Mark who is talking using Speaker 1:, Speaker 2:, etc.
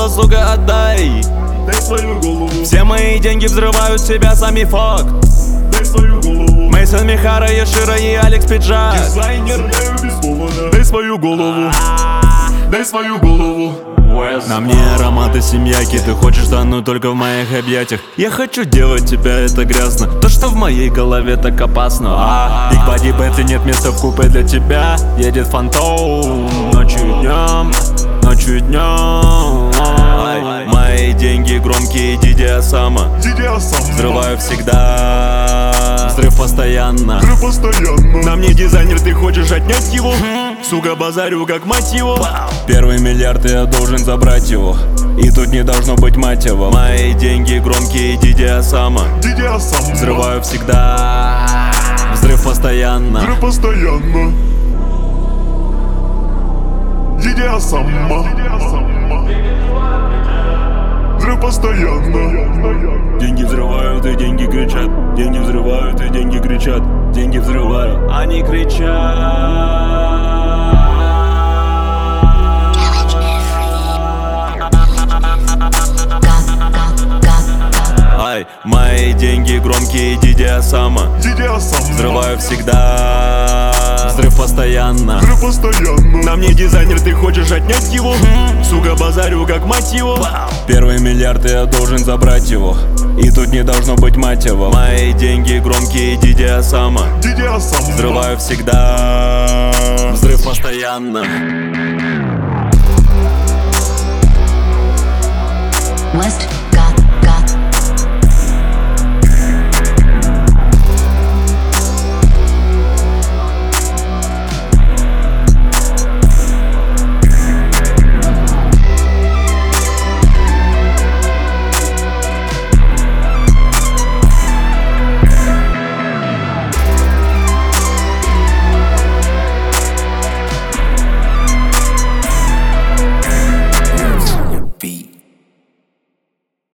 Speaker 1: было, сука, отдай.
Speaker 2: Дай свою голову.
Speaker 1: Все мои деньги взрывают себя, сами факт.
Speaker 2: Дай свою голову.
Speaker 1: Мейсон Михара, Ешира и Алекс Пиджак.
Speaker 2: Дизайнер, без повода. Дай свою голову. Дай свою голову.
Speaker 1: На мне ароматы семьяки. Ты хочешь тонуть только в моих объятиях. Я хочу делать тебя, это грязно. То, что в моей голове так опасно. Big Body Bentley, нет места в купе для тебя. Едет фантом ночью и днем, ночью и днем. Мои деньги громкие, Диди Осама. Взрываю всегда, взрыв постоянно. На мне дизайнер, ты хочешь отнять его? Сука, базарю как мать его. Первый миллиард, и я должен забрать его. И тут не должно быть мать его. Мои деньги громкие, Диди Осама. Взрываю всегда, взрыв постоянно.
Speaker 2: Диди Осама. Взрыв постоянно.
Speaker 1: Деньги взрывают и деньги кричат. Деньги взрывают и деньги кричат. Деньги взрывают, они кричат. Мои деньги громкие, Диди Осама. Взрываю всегда, взрыв постоянно. На мне дизайнер, ты хочешь отнять его? Сука, базарю как мать его. Первый миллиард, и я должен забрать его. И тут не должно быть мать его. Мои деньги громкие, Диди Осама. Взрываю всегда, взрыв постоянно.
Speaker 3: West